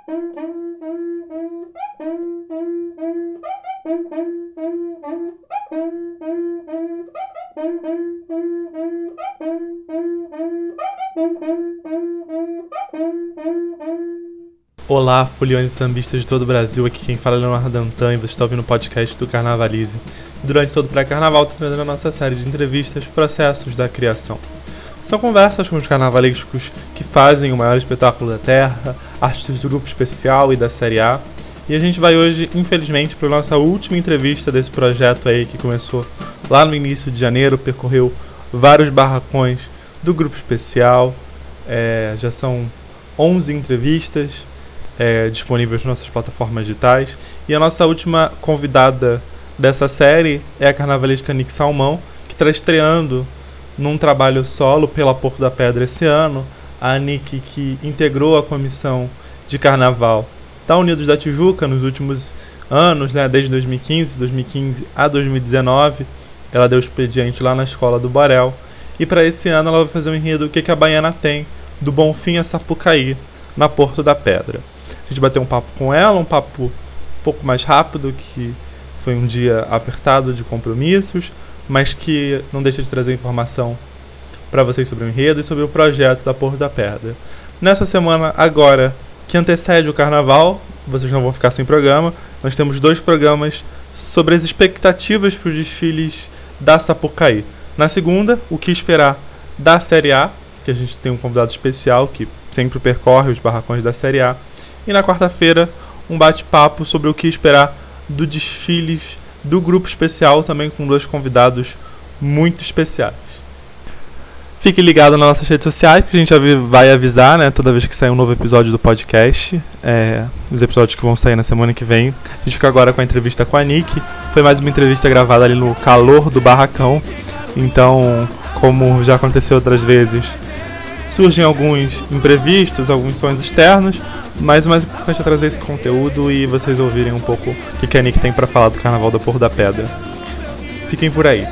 Olá, foliões e sambistas de todo o Brasil, aqui quem fala é Leonardo Dantan e você está ouvindo o podcast do Carnavalize. Durante todo o pré-carnaval, estou trazendo a nossa série de entrevistas Processos da Criação. São conversas com os carnavalescos que fazem o maior espetáculo da Terra, artistas do grupo especial e da Série A. E a gente vai hoje, infelizmente, para a nossa última entrevista desse projeto aí que começou lá no início de janeiro, percorreu vários barracões do grupo especial. Já são 11 entrevistas disponíveis nas nossas plataformas digitais. E a nossa última convidada dessa série é a carnavalesca Nick Salmão, que está estreando num trabalho solo pela Porto da Pedra esse ano. A Nick, que integrou a comissão de carnaval da Unidos da Tijuca nos últimos anos, né, desde 2015 a 2019. Ela deu expediente lá na Escola do Borel. E para esse ano ela vai fazer um enredo O que a Baiana Tem, do Bonfim a Sapucaí, na Porto da Pedra. A gente bateu um papo com ela, um papo um pouco mais rápido, que foi um dia apertado de compromissos, mas que não deixa de trazer informação para vocês sobre o enredo e sobre o projeto da Porto da Pedra. Nessa semana agora, que antecede o carnaval, vocês não vão ficar sem programa, nós temos 2 programas sobre as expectativas para os desfiles da Sapucaí. Na segunda, o que esperar da Série A, que a gente tem um convidado especial que sempre percorre os barracões da Série A. E na quarta-feira, um bate-papo sobre o que esperar do desfiles do grupo especial, também com 2 convidados muito especiais. Fique ligado nas nossas redes sociais, que a gente já vai avisar, né, toda vez que sair um novo episódio do podcast. Os episódios que vão sair na semana que vem. A gente fica agora com a entrevista com a Nick. Foi mais uma entrevista gravada ali no calor do barracão. Então, como já aconteceu outras vezes, surgem alguns imprevistos, alguns sons externos, mas o mais importante é trazer esse conteúdo e vocês ouvirem um pouco o que a Nick tem para falar do Carnaval da Porto da Pedra. Fiquem por aí.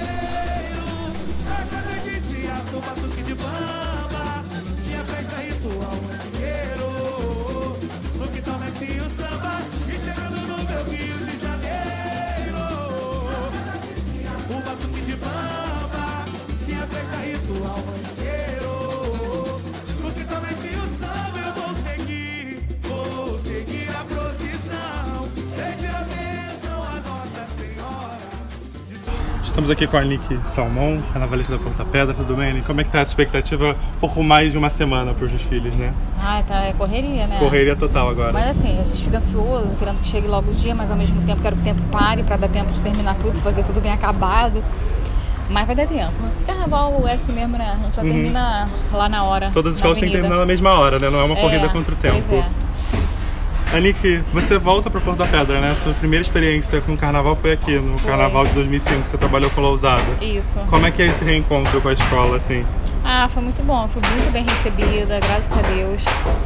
Estamos aqui com a Nick Salmão, carnavalesca da Porto da Pedra. Tudo bem, Nick? Como é que tá a expectativa? Pouco mais de uma semana para os desfiles, né? É correria, né? Correria total agora. Mas assim, a gente fica ansioso, querendo que chegue logo o dia, mas ao mesmo tempo quero que o tempo pare para dar tempo de terminar tudo, fazer tudo bem acabado. Mas vai dar tempo. Carnaval é assim mesmo, né? A gente já termina lá na hora. Todas as escolas têm que terminar na mesma hora, né? Não é uma corrida contra o tempo. Pois é. Nick, você volta para Porto da Pedra, né? Sua primeira experiência com o carnaval foi aqui, no Carnaval de 2005, que você trabalhou com Lousada. Isso. Como é que é esse reencontro com a escola, assim? Foi muito bom, fui muito bem recebida, graças a Deus.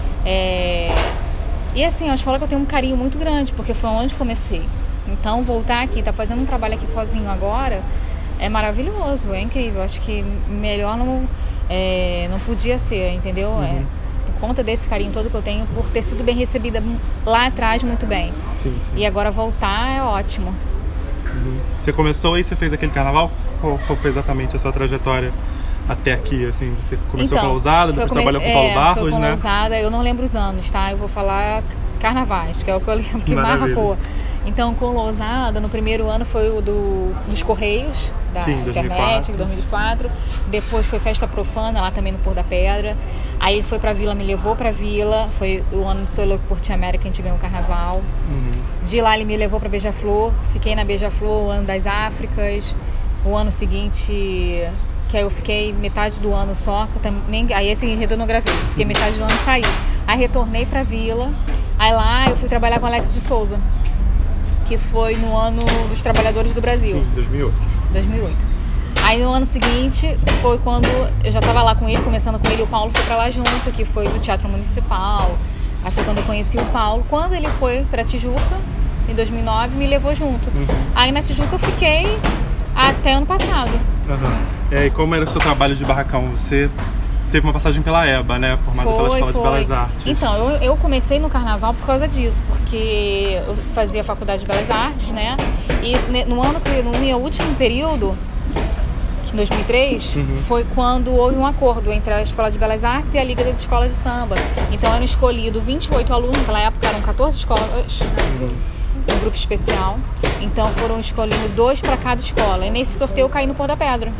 E assim, é uma escola que eu tenho um carinho muito grande, porque foi onde comecei. Então, voltar aqui, tá fazendo um trabalho aqui sozinho agora, é maravilhoso, é incrível. Acho que melhor não podia ser, entendeu? Por conta desse carinho todo que eu tenho, por ter sido bem recebida lá atrás, muito bem. Sim. E agora voltar é ótimo. Você começou aí, você fez aquele carnaval? Qual foi exatamente a sua trajetória até aqui, assim? Você começou com a Lousada, depois trabalhou com o Paulo Barros, foi com né? Lousada, eu não lembro os anos, tá? Eu vou falar carnavais, que é o que eu lembro que marcou. Então, com Lousada, no primeiro ano foi o dos Correios, da internet, 2004. Depois foi Festa Profana, lá também no Porto da Pedra. Aí ele foi pra Vila, me levou pra Vila. Foi o ano do Sou Louco por Tia América, a gente ganhou o carnaval. De lá ele me levou pra Beija-Flor. Fiquei na Beija-Flor o ano das Áfricas. O ano seguinte, que aí eu fiquei metade do ano só. Aí esse enredo eu não gravei. Fiquei metade do ano e saí. Aí retornei pra Vila. Aí lá eu fui trabalhar com Alex de Souza, que foi no ano dos Trabalhadores do Brasil. Sim, 2008. Aí no ano seguinte foi quando eu já estava lá com ele, começando com ele, e o Paulo foi pra lá junto, que foi do Teatro Municipal. Aí foi quando eu conheci o Paulo. Quando ele foi pra Tijuca, em 2009, me levou junto. Aí na Tijuca eu fiquei até ano passado. E como era o seu trabalho de barracão? Você teve uma passagem pela EBA, né? Formada pela Escola de Belas Artes. Então, eu comecei no carnaval por causa disso, porque eu fazia faculdade de Belas Artes, né? E no meu último período, em 2003, foi quando houve um acordo entre a Escola de Belas Artes e a Liga das Escolas de Samba. Então eram escolhidos 28 alunos, naquela época eram 14 escolas, um grupo especial. Então foram escolhidos 2 para cada escola. E nesse sorteio eu caí no Pôr da Pedra.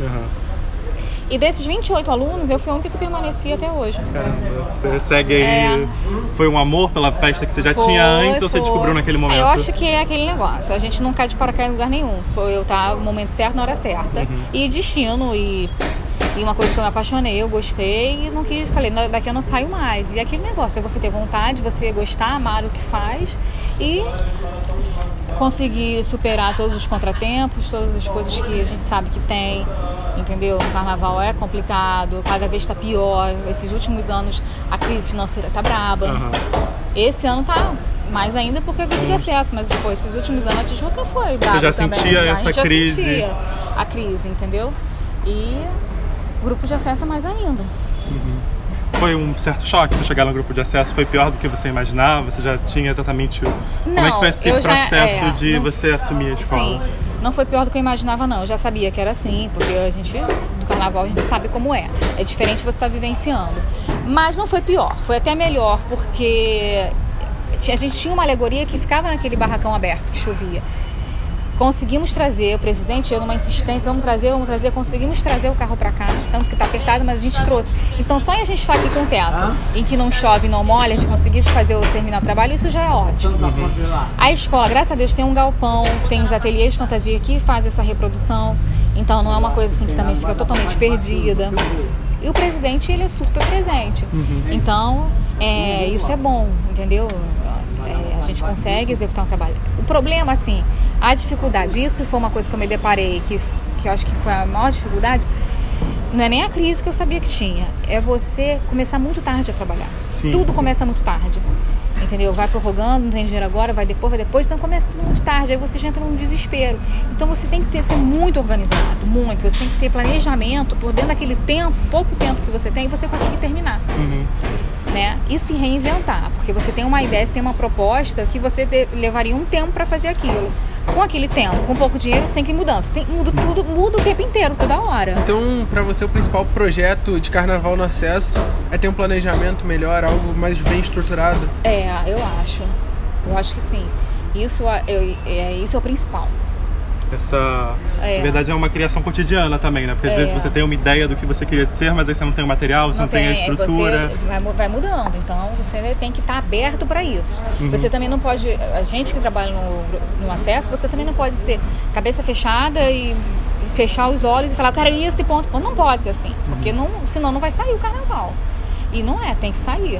E desses 28 alunos, eu fui a única que permaneci até hoje. Caramba, você segue aí... Foi um amor pela festa que você já tinha antes ou você descobriu naquele momento? Eu acho que é aquele negócio. A gente não cai de paraquedas em lugar nenhum. Foi eu estar no momento certo, na hora certa. E destino, e uma coisa que eu me apaixonei, eu gostei e não quis, falei, daqui eu não saio mais. E aquele negócio, é você ter vontade, você gostar, amar o que faz e conseguir superar todos os contratempos, todas as coisas que a gente sabe que tem, entendeu? O carnaval é complicado, cada vez está pior. Esses últimos anos a crise financeira tá braba. Esse ano tá mais ainda porque é grupo de acesso, mas pô, esses últimos anos a Tijuca foi braba. Você já também, sentia a essa gente crise? Já sentia a crise, entendeu? E grupo de acesso é mais ainda. Foi um certo choque você chegar no grupo de acesso? Foi pior do que você imaginava? Você já tinha exatamente como é que foi esse processo de você assumir a escola? Sim, não foi pior do que eu imaginava, não. Eu já sabia que era assim, porque a gente, do carnaval, a gente sabe como é. É diferente você estar vivenciando. Mas não foi pior, foi até melhor, porque a gente tinha uma alegoria que ficava naquele barracão aberto, que chovia. Conseguimos trazer, o presidente, eu numa insistência, vamos trazer, conseguimos trazer o carro para cá, tanto que está apertado, mas a gente trouxe. Então só em a gente estar aqui com o teto, em que não chove, não molha, a gente conseguir terminar o trabalho, isso já é ótimo. A escola, graças a Deus, tem um galpão, tem os ateliês de fantasia que fazem essa reprodução, então não é uma coisa assim que também fica totalmente perdida. E o presidente, ele é super presente. Então, isso é bom, entendeu? A gente consegue executar um trabalho. O problema, assim, a dificuldade, isso foi uma coisa que eu me deparei, que eu acho que foi a maior dificuldade, não é nem a crise que eu sabia que tinha, é você começar muito tarde a trabalhar. Tudo começa muito tarde, entendeu? Vai prorrogando, não tem dinheiro agora, vai depois, então começa tudo muito tarde, aí você já entra num desespero. Então você tem que ser muito organizado, muito, você tem que ter planejamento por dentro daquele tempo, pouco tempo que você tem, e você conseguir terminar. Né? E se reinventar, porque você tem uma ideia, você tem uma proposta que você levaria um tempo para fazer aquilo. Com aquele tempo, com pouco dinheiro, você tem que ir mudando. Muda o tempo inteiro, toda hora. Então, para você, o principal projeto de carnaval no acesso é ter um planejamento melhor, algo mais bem estruturado? Eu acho. Eu acho que sim. Isso é o principal. Na verdade, é uma criação cotidiana também, né? Porque às vezes você tem uma ideia do que você queria ser, mas aí você não tem o material, você não tem a estrutura. Você vai mudando, então você tem que estar aberto para isso. Você também não pode, a gente que trabalha no acesso, você também não pode ser cabeça fechada e fechar os olhos e falar, eu quero ir a esse ponto. Não pode ser assim, porque senão não vai sair o carnaval. E não tem que sair.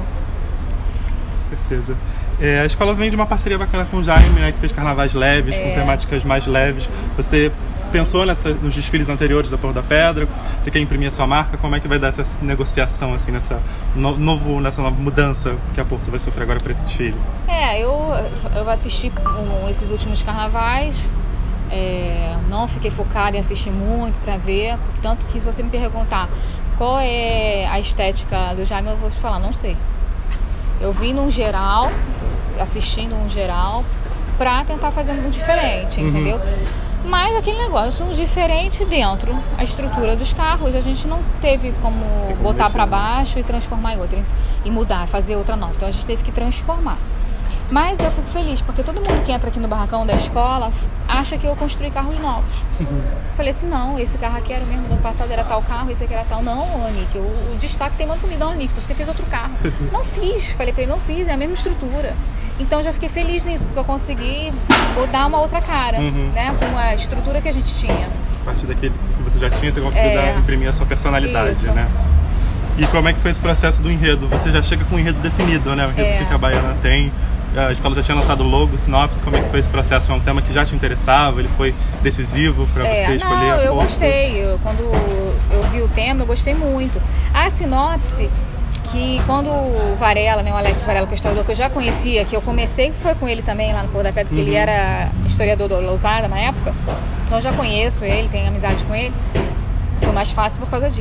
Certeza. A escola vem de uma parceria bacana com o Jaime, né, que fez carnavais leves, com temáticas mais leves. Você pensou nos desfiles anteriores da Pôr da Pedra? Você quer imprimir a sua marca? Como é que vai dar essa negociação, assim, nessa nova mudança que a Porto vai sofrer agora para esse desfile? Eu assisti esses últimos carnavais, não fiquei focada em assistir muito para ver, tanto que se você me perguntar qual é a estética do Jaime, eu vou te falar, não sei. Eu vi assistindo um geral, pra tentar fazer um diferente, entendeu? Mas aquele negócio, um diferente dentro, a estrutura dos carros, a gente não teve como botar pra baixo e transformar em outra, e mudar, fazer outra nova. Então a gente teve que transformar. Mas eu fico feliz, porque todo mundo que entra aqui no barracão da escola acha que eu construí carros novos. Falei assim, não, esse carro aqui era o mesmo, no passado era tal carro, esse aqui era tal. Não, Anique, o destaque tem muito comigo, não, Anique, você fez outro carro. Não fiz, falei pra ele, não fiz, é a mesma estrutura. Então já fiquei feliz nisso, porque eu consegui dar uma outra cara, né, com a estrutura que a gente tinha. A partir daquele que você já tinha, você conseguiu imprimir a sua personalidade, isso, né? E como é que foi esse processo do enredo? Você já chega com o enredo definido, né? O enredo que a Baiana tem. A escola já tinha lançado o logo, sinopse. Como é que foi esse processo? É um tema que já te interessava? Ele foi decisivo para você escolher a Porto? Eu gostei. Quando eu vi o tema, eu gostei muito. A sinopse, que quando o Varela, né, o Alex Varela, que é historiador, que eu já conhecia, que eu comecei, foi com ele também lá no Pôr da Pedra, porque ele era historiador do Lousada na época. Então eu já conheço ele, tenho amizade com ele. Foi mais fácil por causa disso.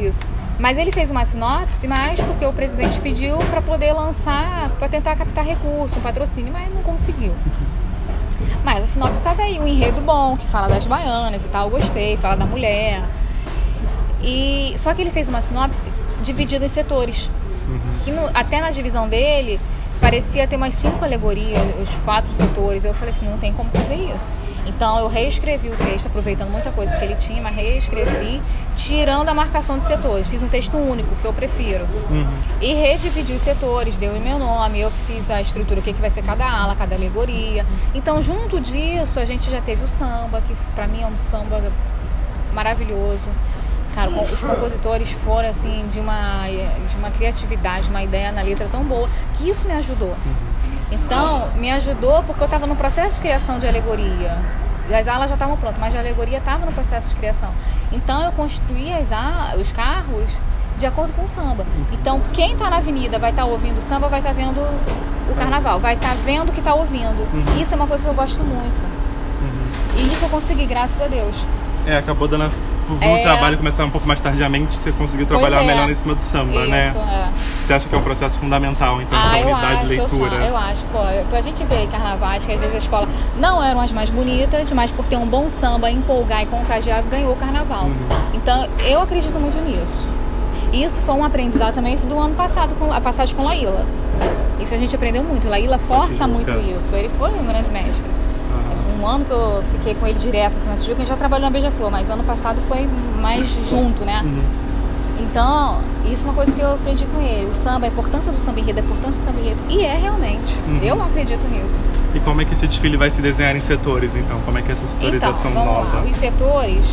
Mas ele fez uma sinopse, mas porque o presidente pediu para poder lançar, para tentar captar recurso, um patrocínio, mas não conseguiu. Mas a sinopse estava aí, um enredo bom, que fala das baianas e tal, eu gostei, fala da mulher. Só que ele fez uma sinopse dividida em setores. Que até na divisão dele, parecia ter umas 5 alegorias, os 4 setores. Eu falei assim, não tem como fazer isso. Então eu reescrevi o texto, aproveitando muita coisa que ele tinha, mas reescrevi, tirando a marcação de setores. Fiz um texto único, que eu prefiro. E redividi os setores, dei o meu nome, eu que fiz a estrutura, o que vai ser cada ala, cada alegoria. Então, junto disso, a gente já teve o samba, que pra mim é um samba maravilhoso. Cara, os compositores foram assim de uma criatividade, uma ideia na letra tão boa, que isso me ajudou. Então, me ajudou porque eu estava no processo de criação de alegoria. E as alas já estavam prontas, mas a alegoria estava no processo de criação. Então, eu construí os carros de acordo com o samba. Então, quem está na avenida vai estar ouvindo o samba, vai estar vendo o carnaval, vai estar vendo o que está ouvindo. E isso é uma coisa que eu gosto muito. E isso eu consegui, graças a Deus. Acabou dando... O trabalho começar um pouco mais tardiamente, você conseguiu trabalhar melhor em cima do samba, né? Isso, Você acha que é um processo fundamental, então, essa unidade de leitura? Eu acho, a gente vê carnavais que às vezes a escola não eram as mais bonitas, mas por ter um bom samba, empolgar e contagiar, ganhou o carnaval. Então, eu acredito muito nisso. Isso foi um aprendizado também do ano passado, com a passagem com Laíla. Isso a gente aprendeu muito. Laíla força muito isso. Ele foi um grande mestre. Um ano que eu fiquei com ele direto assim, na Tijuca, a gente já trabalhou na Beija-Flor, mas o ano passado foi mais junto, né? Então, isso é uma coisa que eu aprendi com ele. O samba, a importância do samba enredo, a importância do samba enredo. E realmente. Eu acredito nisso. E como é que esse desfile vai se desenhar em setores, então? Como é que essa setorização nova? Lá. Os setores...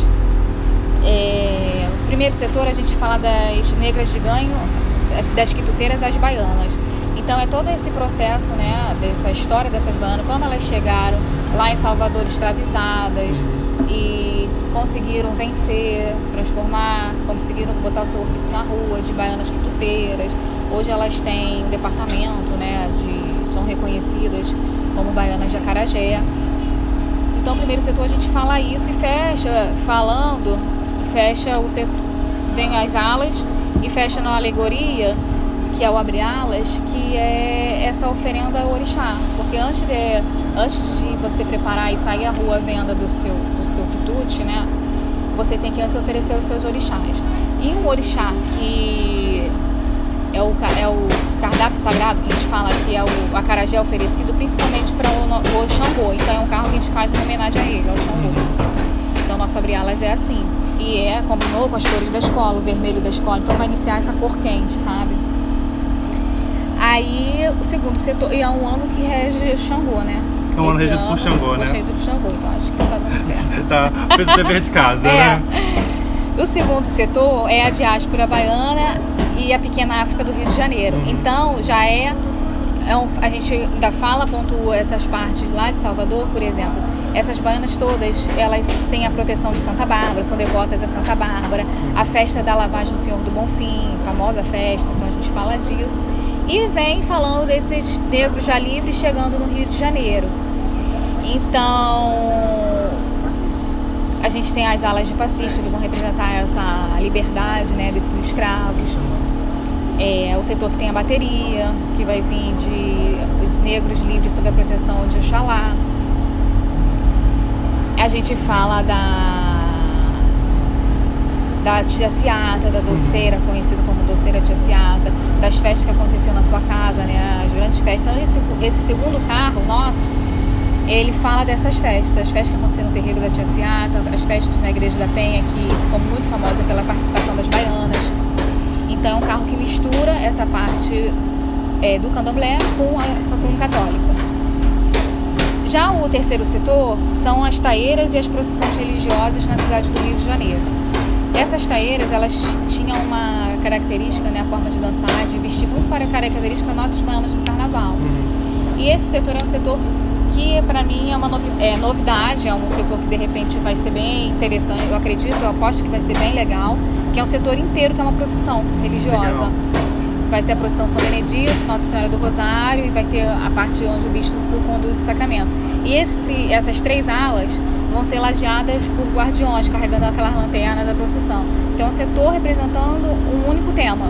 O primeiro setor, a gente fala das negras de ganho, das quituteiras às baianas. Então é todo esse processo, né, dessa história dessas baianas, como elas chegaram lá em Salvador escravizadas e conseguiram vencer, transformar, conseguiram botar o seu ofício na rua, de baianas quituteiras. Hoje elas têm um departamento, né, são reconhecidas como baianas de Acarajé. Então o primeiro setor a gente fala isso e fecha o setor, vem as alas e fecha na alegoria, que é o Abre Alas, que é essa oferenda ao orixá. Porque antes de você preparar e sair à rua à venda do seu quitute, né, você tem que antes oferecer os seus orixás. E um orixá que é o cardápio sagrado, que a gente fala que é o acarajé oferecido principalmente para o Xangô. Então é um carro que a gente faz uma homenagem a ele, ao Xangô. Então o nosso Abre Alas é assim. E combinou com as cores da escola, o vermelho da escola. Então vai iniciar essa cor quente, sabe? Aí o segundo setor, e é um ano que rege Xangô, né? É um ano regido por Xangô, né? Regido por Xangô, então acho que tá dando certo. Tá, fez o dever de casa, né? O segundo setor é a diáspora baiana e a pequena África do Rio de Janeiro. Então já a gente ainda pontua essas partes lá de Salvador, por exemplo. Essas baianas todas, elas têm a proteção de Santa Bárbara, são devotas a Santa Bárbara. A festa da lavagem do Senhor do Bonfim, famosa festa, então a gente fala disso. E vem falando desses negros já livres chegando no Rio de Janeiro. Então, a gente tem as alas de passista que vão representar essa liberdade, né, desses escravos. O setor que tem a bateria, que vai vir de os negros livres sob a proteção de Oxalá. A gente fala da Tia Ciata, da doceira, conhecida como doceira Tia Ciata, das festas que aconteciam na sua casa, né, as grandes festas. Então esse segundo carro nosso, ele fala dessas festas, as festas que aconteceram no terreiro da Tia Ciata, as festas na Igreja da Penha, que ficou muito famosa pela participação das baianas. Então é um carro que mistura essa parte do candomblé com o católico. Já o terceiro setor são as taeiras e as procissões religiosas na cidade do Rio de Janeiro. Essas taeiras, elas tinham uma característica, né, a forma de dançar, de vestir muito para a característica nossas baianas do carnaval. E esse setor é um setor que, para mim, é uma novidade, é um setor que, de repente, vai ser bem interessante, eu acredito, eu aposto que vai ser bem legal, que é um setor inteiro que é uma procissão religiosa. Legal. Vai ser a procissão São Benedito, Nossa Senhora do Rosário, e vai ter a parte onde o bispo conduz o sacramento. E essas 3 alas vão ser lajeadas por guardiões carregando aquelas lanternas da procissão. Então é um setor representando um único tema.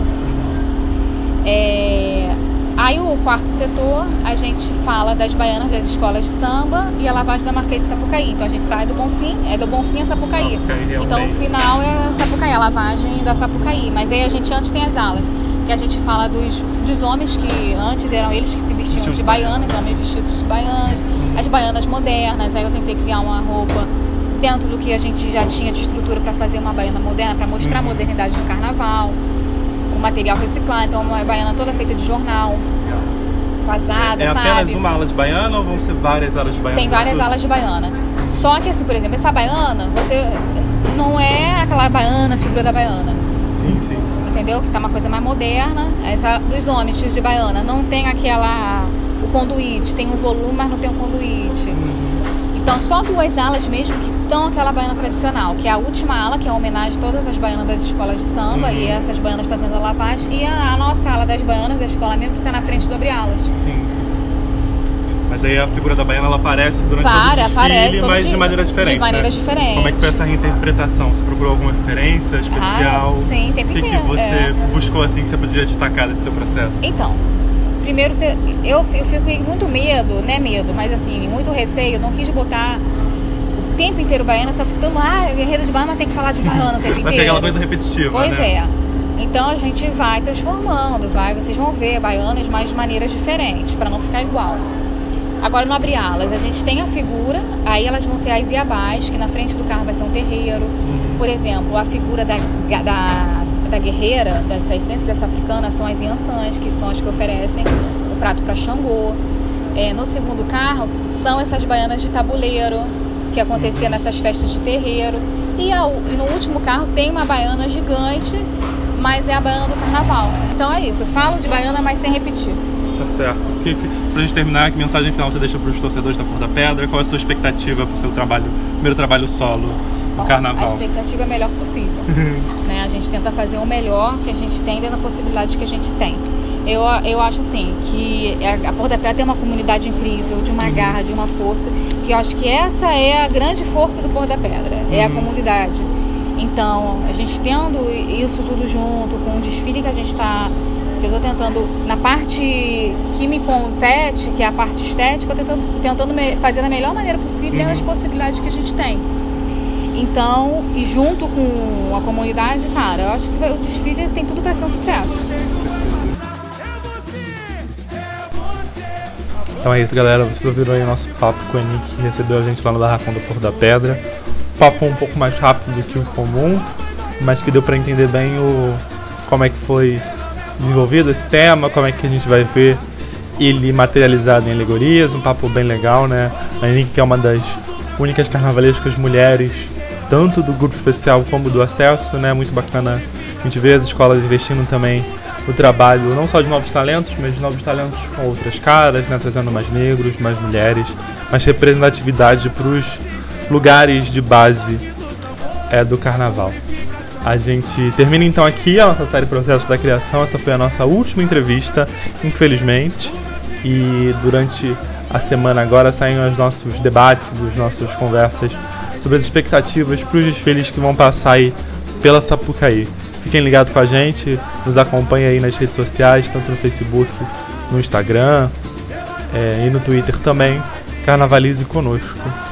Aí o quarto setor, a gente fala das baianas das escolas de samba e a lavagem da Marquês de Sapucaí. Então a gente sai do Bonfim, do Bonfim a Sapucaí. Então o final é Sapucaí, a lavagem da Sapucaí. Mas aí a gente antes tem as alas, que a gente fala dos homens que antes eram eles que se vestiam de baiana, homens vestidos de baianas, as baianas modernas. Aí eu tentei criar uma roupa dentro do que a gente já tinha de estrutura para fazer uma baiana moderna, para mostrar a modernidade do carnaval. Material reciclado, então uma baiana toda feita de jornal, vazada, sabe? É apenas uma ala de baiana ou vão ser várias alas de baiana? Tem várias alas de baiana. Só que assim, por exemplo, essa baiana, você não é aquela baiana, figura da baiana. Sim, sim. Entendeu? Que tá uma coisa mais moderna. Essa dos homens de baiana não tem o conduíte, tem um volume, mas não tem um conduíte. Então só 2 alas mesmo que estão aquela baiana tradicional, que é a última ala, que é uma homenagem a todas as baianas das escolas de samba e essas baianas fazendo a lavagem, e a nossa ala das baianas da escola mesmo, que está na frente do abre-alas. Sim. Mas aí a figura da baiana ela aparece durante todo o desfile, mas de maneira diferente. De maneiras diferentes. Como é que foi essa reinterpretação? Você procurou alguma referência especial? Sim, tem que você buscou assim que você podia destacar desse seu processo? Então, primeiro eu fico com muito medo, mas assim, muito receio, não quis botar o tempo inteiro baiana, só fico todo mundo, guerreiro de baiana tem que falar de baiana o tempo inteiro. Vai ser aquela coisa repetitiva, Pois é. Então a gente vai transformando, vocês vão ver baianas, mas de maneiras diferentes, para não ficar igual. Agora no abre-alas, a gente tem a figura, aí elas vão ser as iabás, que na frente do carro vai ser um terreiro. Por exemplo, a figura da guerreira, dessa essência dessa africana, são as iansãs, que são as que oferecem o prato para Xangô. No segundo carro, são essas baianas de tabuleiro, que acontecia nessas festas de terreiro. E no último carro tem uma baiana gigante, mas é a baiana do carnaval. Então é isso, eu falo de baiana, mas sem repetir. Tá certo. Pra gente terminar, que mensagem final você deixa para os torcedores da Cor da Pedra? Qual é a sua expectativa para o seu primeiro trabalho solo do carnaval? A expectativa é a melhor possível. A gente tenta fazer o melhor que a gente tem dentro da possibilidade que a gente tem. Eu acho assim, que a Cor da Pedra tem uma comunidade incrível, de uma garra, de uma força, que eu acho que essa é a grande força do Cor da Pedra, é a comunidade. Então, a gente tendo isso tudo junto, com o desfile que a gente está... Eu estou tentando, na parte que me compete, que é a parte estética, eu tentando fazer da melhor maneira possível dentro das possibilidades que a gente tem. Então, e junto com a comunidade, cara, eu acho que o desfile tem tudo para ser um sucesso. Então é isso, galera. Vocês ouviram aí o nosso papo com a Eni, que recebeu a gente lá no Barracão do Cor da Pedra. Papo um pouco mais rápido do que o comum, mas que deu para entender bem como é que foi desenvolvido esse tema, como é que a gente vai ver ele materializado em alegorias, um papo bem legal, né? A Eni, que é uma das únicas carnavalescas mulheres, tanto do grupo especial como do acesso, né? Muito bacana a gente ver as escolas investindo também o trabalho, não só de novos talentos, mas de novos talentos com outras caras, né? Trazendo mais negros, mais mulheres, mais representatividade para os lugares de base do carnaval. A gente termina então aqui a nossa série Processo da Criação. Essa foi a nossa última entrevista, infelizmente. E durante a semana agora saem os nossos debates, as nossas conversas sobre as expectativas para os desfiles que vão passar aí pela Sapucaí. Fiquem ligados com a gente, nos acompanhem aí nas redes sociais, tanto no Facebook, no Instagram e no Twitter também. Carnavalize conosco.